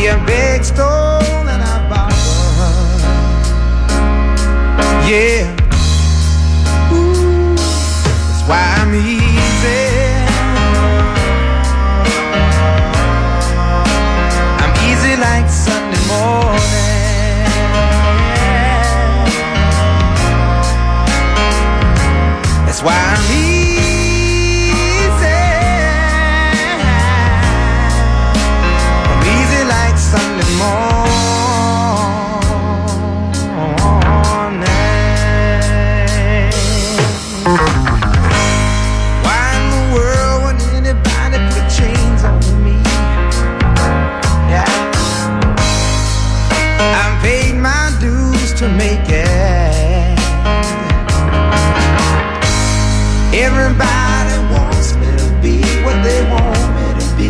be a big stone and I borrow. Yeah, ooh, that's why I'm easy. I'm easy like Sunday morning. That's why I'm easy. Sunday morning. Why in the world would anybody put chains on me? Yeah, I've paid my dues to make it. Everybody wants me to be what they want me to be.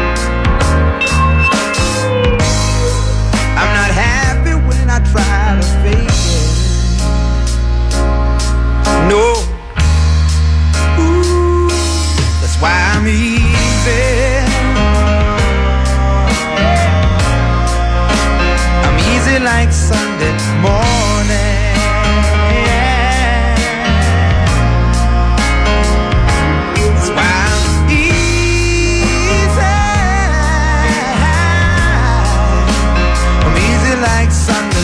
I'm not happy when I try to fake it. No. Ooh, that's why I'm easy. I'm easy like Sunday morning. That's why I'm like Sunday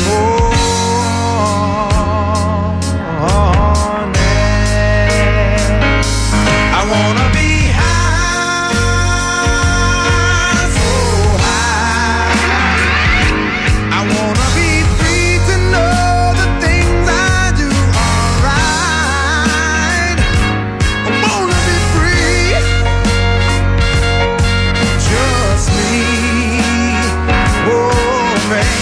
morning. I wanna be high, so high. I wanna be free to know the things I do are right. I wanna be free, just me. Oh man.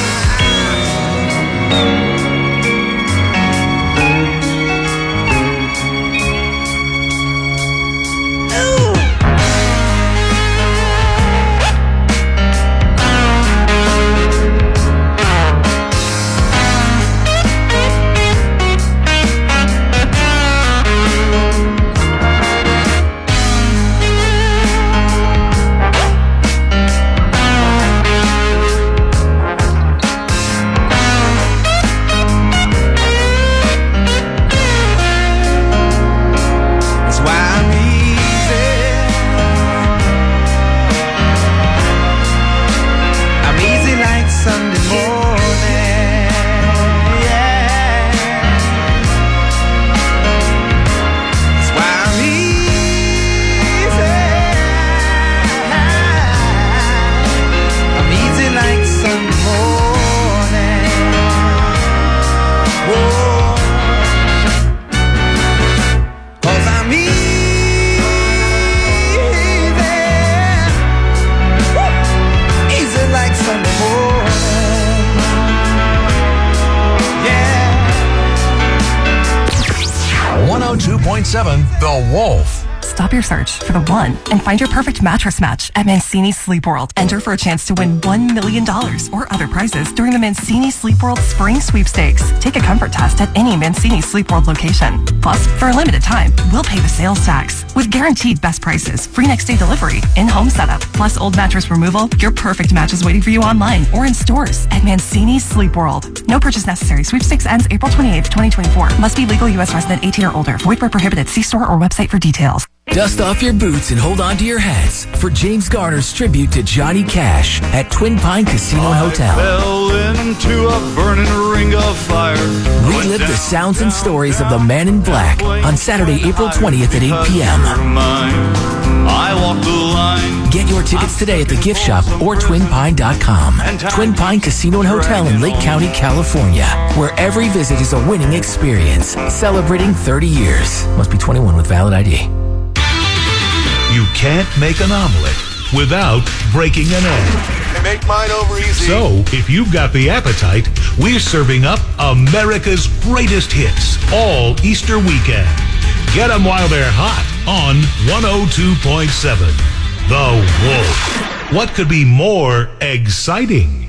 The Wolf. Stop your search for the one and find your perfect mattress match at Mancini Sleep World. Enter for a chance to win $1 million or other prizes during the Mancini Sleep World Spring Sweepstakes. Take a comfort test at any Mancini Sleep World location. Plus, for a limited time, we'll pay the sales tax. With guaranteed best prices, free next day delivery, in-home setup, plus old mattress removal, your perfect match is waiting for you online or in stores at Mancini Sleep World. No purchase necessary. Sweepstakes ends April 28th, 2024. Must be legal U.S. resident 18 or older. Void where prohibited. See store or website for details. Dust off your boots and hold on to your hats for James Garner's tribute to Johnny Cash at Twin Pine Casino and Hotel. Fell into a burning ring of fire. Relive the sounds and stories of the Man in Black on Saturday, April 20th at 8 p.m. I walked the line. Get your tickets today at the gift shop or twinpine.com. Twin Pine Casino and Hotel in Lake County, California, where every visit is a winning experience. Celebrating 30 years. Must be 21 with valid ID. You can't make an omelet without breaking an egg. They make mine over easy. So, if you've got the appetite, we're serving up America's greatest hits all Easter weekend. Get them while they're hot on 102.7. The Wolf. What could be more exciting?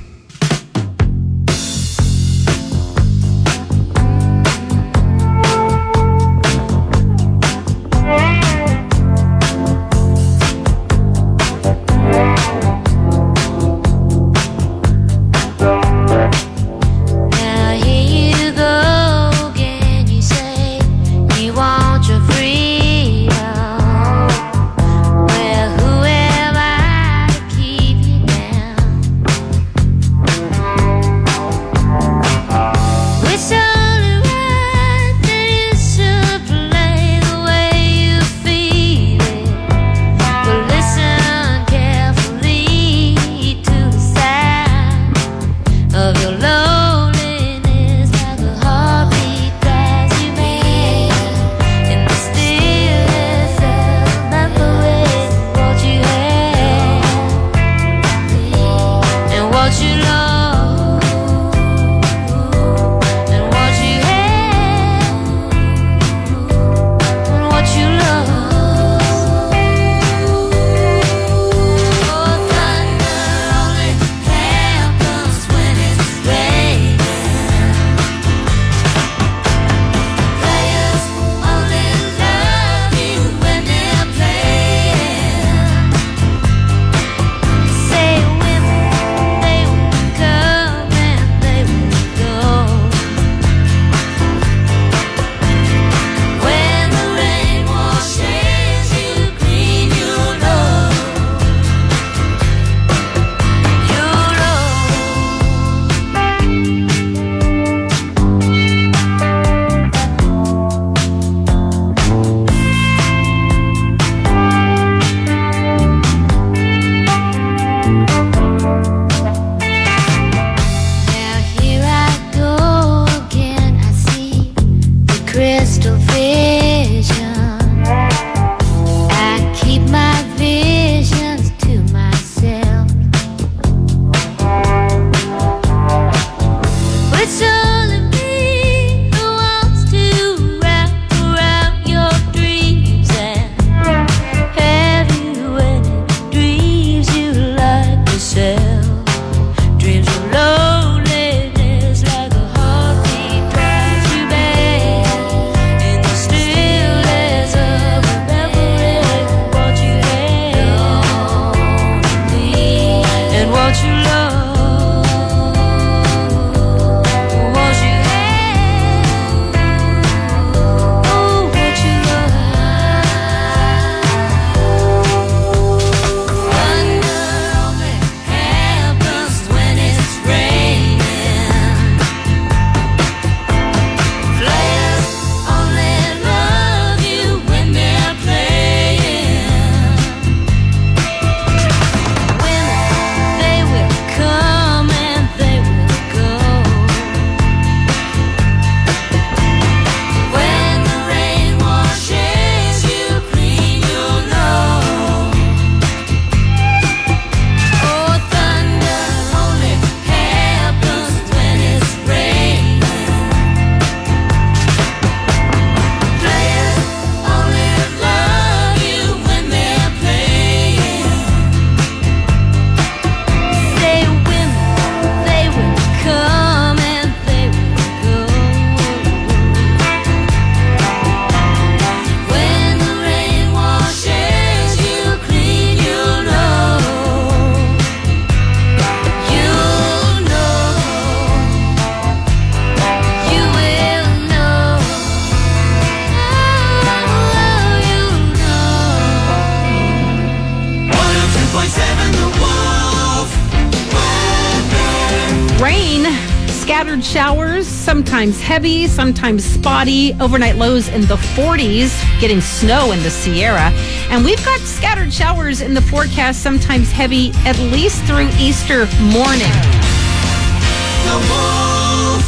scattered showers, sometimes heavy, sometimes spotty. Overnight lows in the 40s, getting snow in the Sierra. And we've got scattered showers in the forecast, sometimes heavy, at least through Easter morning. The Wolf.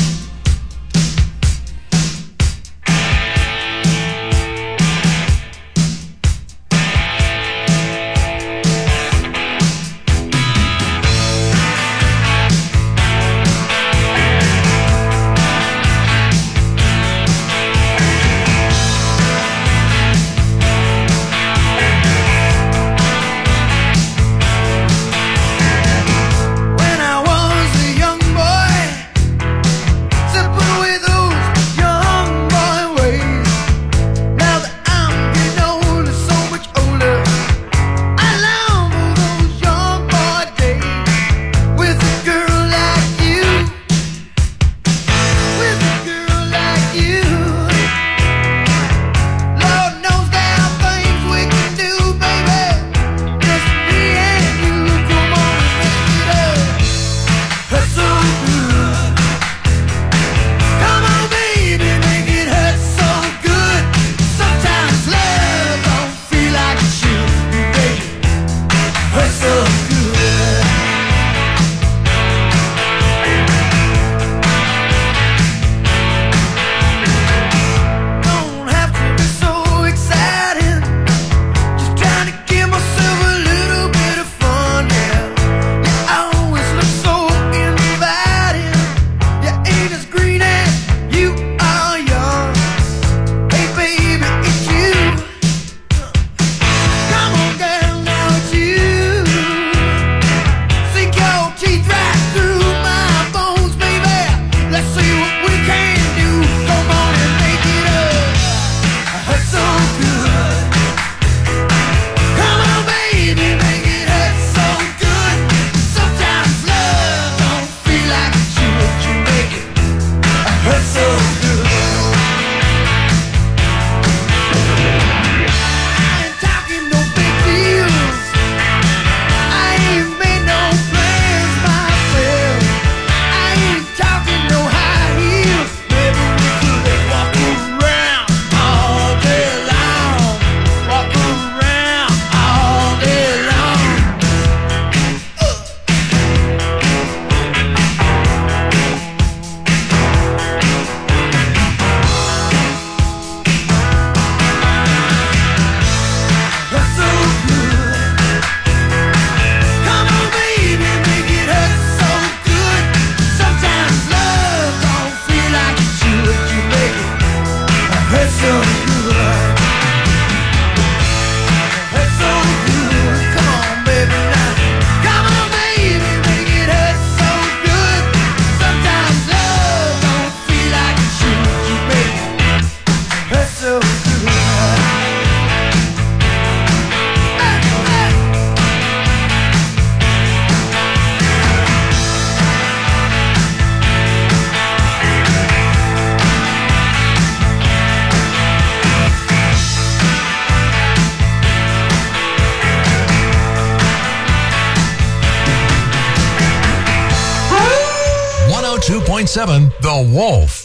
The Wolf.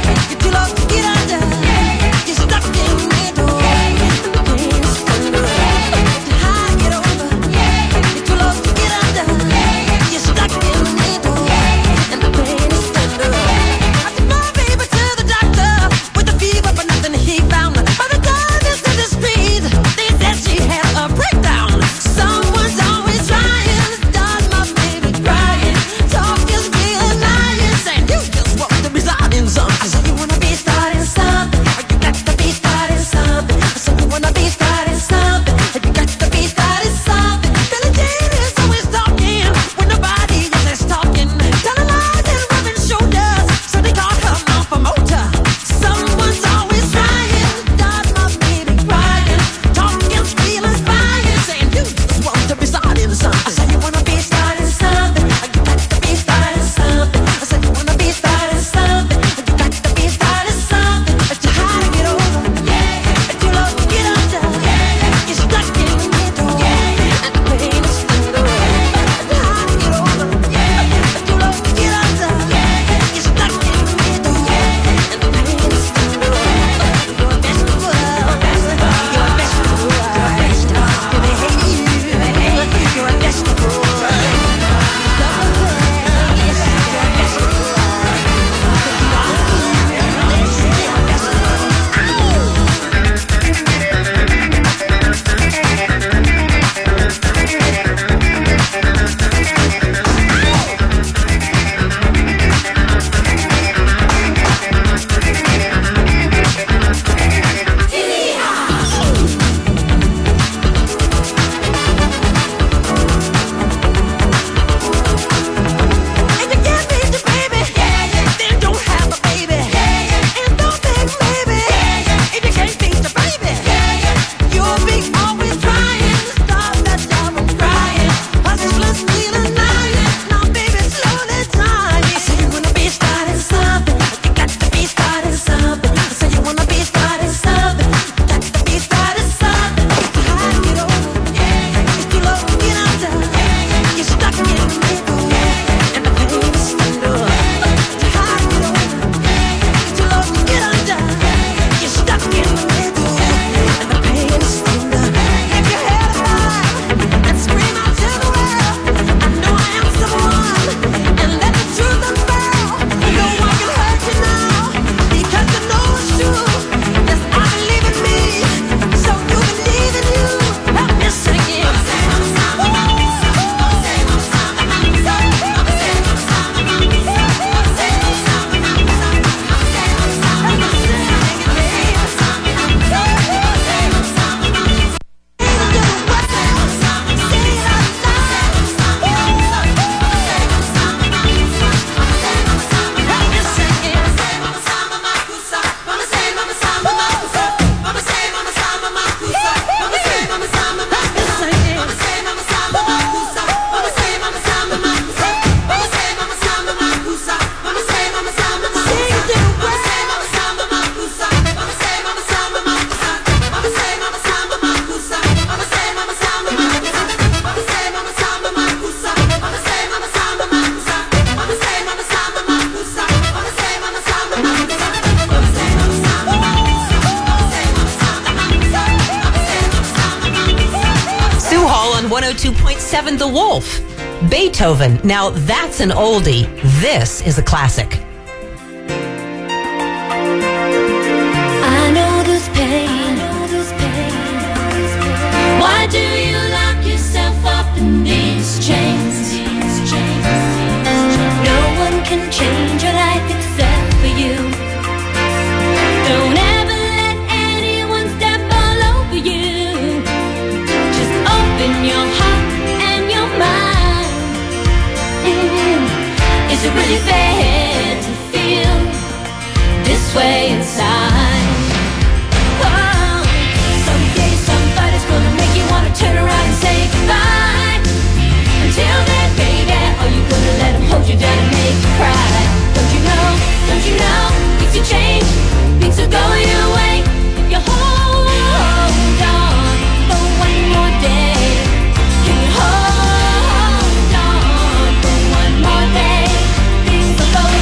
Yeah. 1957, The Wolf. Beethoven. Now that's an oldie. This is a classic. I know this pain. Why do you lock yourself up in these chains? No one can change your life except for you. Don't ever let anyone step all over you. Just open your heart and your mind. Is it really fair to feel this way inside? Oh, someday somebody's gonna make you wanna turn around and say goodbye. Until then, baby, are you gonna let him hold you down and make you cry? Don't you know, things will change, things will go your way if you hold on for one more day. Can you hold on for one more day? Things will go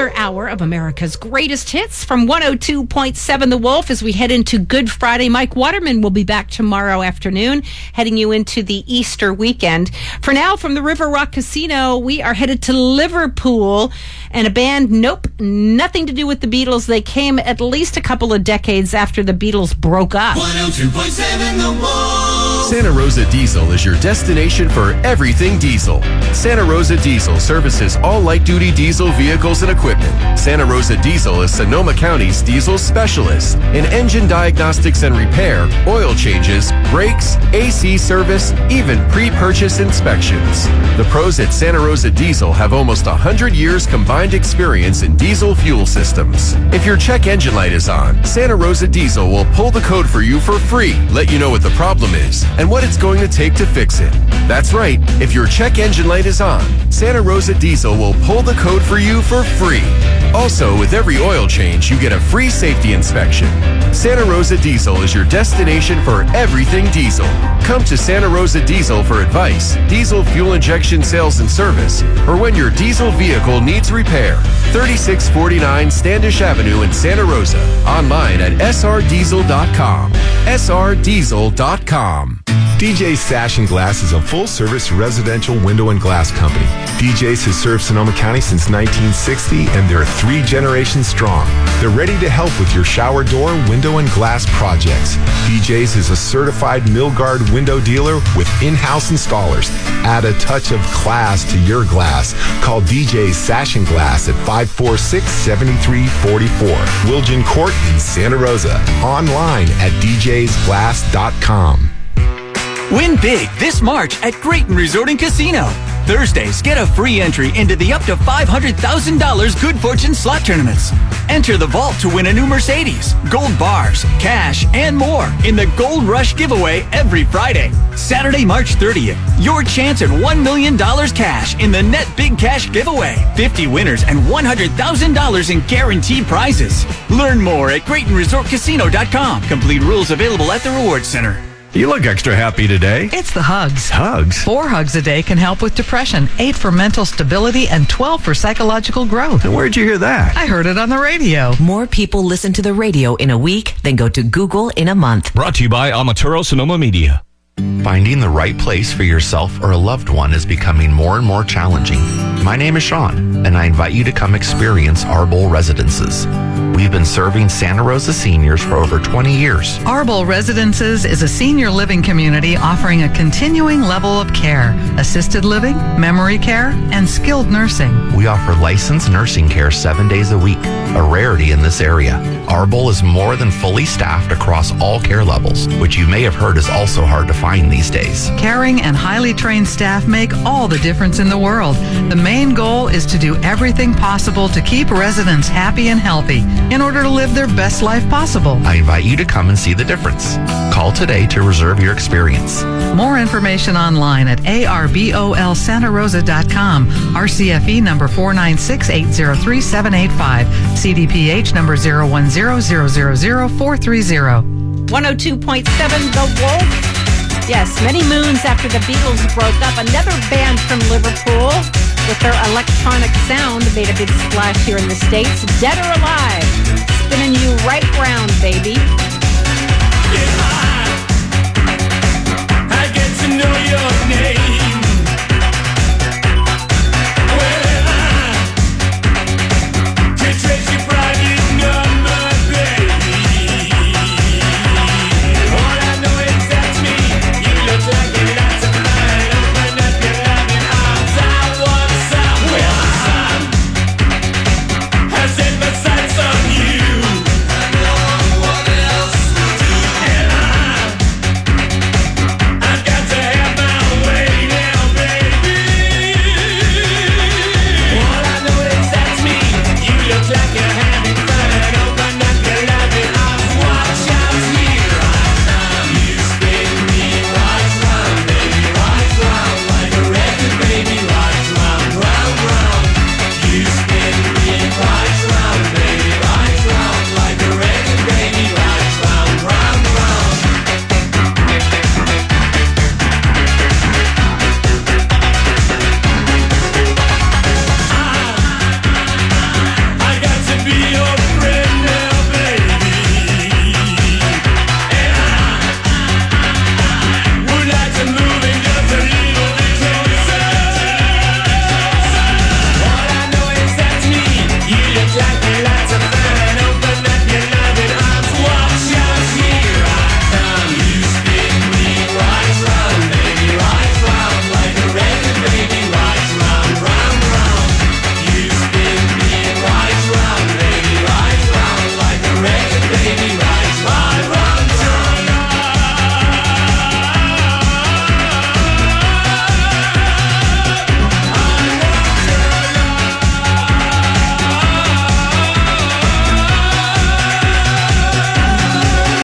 another hour of America's greatest hits from 102.7 The Wolf as we head into Good Friday. Mike Waterman will be back tomorrow afternoon, heading you into the Easter weekend. For now, from the River Rock Casino, we are headed to Liverpool, and a band, nothing to do with the Beatles. They came at least a couple of decades after the Beatles broke up. 102.7 The Wolf. Santa Rosa Diesel is your destination for everything diesel. Santa Rosa Diesel services all light-duty diesel vehicles and equipment. Santa Rosa Diesel is Sonoma County's diesel specialist in engine diagnostics and repair, oil changes, brakes, AC service, even pre-purchase inspections. The pros at Santa Rosa Diesel have almost 100 years combined experience in diesel fuel systems. If your check engine light is on, Santa Rosa Diesel will pull the code for you for free, let you know what the problem is and what it's going to take to fix it. That's right, if your check engine light is on, Santa Rosa Diesel will pull the code for you for free. Also, with every oil change, you get a free safety inspection. Santa Rosa Diesel is your destination for everything diesel. Come to Santa Rosa Diesel for advice, diesel fuel injection sales and service, or when your diesel vehicle needs repair. 3649 Standish Avenue in Santa Rosa. Online at srdiesel.com. srdiesel.com. DJ's Sash and Glass is a full-service residential window and glass company. DJ's has served Sonoma County since 1960, and they're 3 generations strong. They're ready to help with your shower door, window, and glass projects. DJ's is a certified Milgard window dealer with in-house installers. Add a touch of class to your glass. Call DJ's Sash and Glass at 546-7344. Wilgen Court in Santa Rosa. Online at djsglass.com. Win big this March at Grayton Resort and Casino. Thursdays, get a free entry into the up to $500,000 Good Fortune slot tournaments. Enter the vault to win a new Mercedes, gold bars, cash, and more in the Gold Rush giveaway every Friday. Saturday, March 30th, your chance at $1 million cash in the Net Big Cash giveaway. 50 winners and $100,000 in guaranteed prizes. Learn more at GraytonResortCasino.com. Complete rules available at the Rewards Center. You look extra happy today. It's the Hugs. Hugs? 4 hugs a day can help with depression, 8 for mental stability, and 12 for psychological growth. And where'd you hear that? I heard it on the radio. More people listen to the radio in a week than go to Google in a month. Brought to you by Amaturo Sonoma Media. Finding the right place for yourself or a loved one is becoming more and more challenging. My name is Sean, and I invite you to come experience Arbol Residences. We've been serving Santa Rosa seniors for over 20 years. Arbol Residences is a senior living community offering a continuing level of care, assisted living, memory care, and skilled nursing. We offer licensed nursing care 7 days a week, a rarity in this area. Arbol is more than fully staffed across all care levels, which you may have heard is also hard to find these days. Caring and highly trained staff make all the difference in the world. The main goal is to do everything possible to keep residents happy and healthy in order to live their best life possible. I invite you to come and see the difference. Call today to reserve your experience. More information online at arbolsantarosa.com. RCFE number 496803785. CDPH number 010000430. 102.7 The Wolf. Yes, many moons after the Beatles broke up, another band from Liverpool with their electronic sound made a big splash here in the States. Dead or Alive, spinning you right round, baby.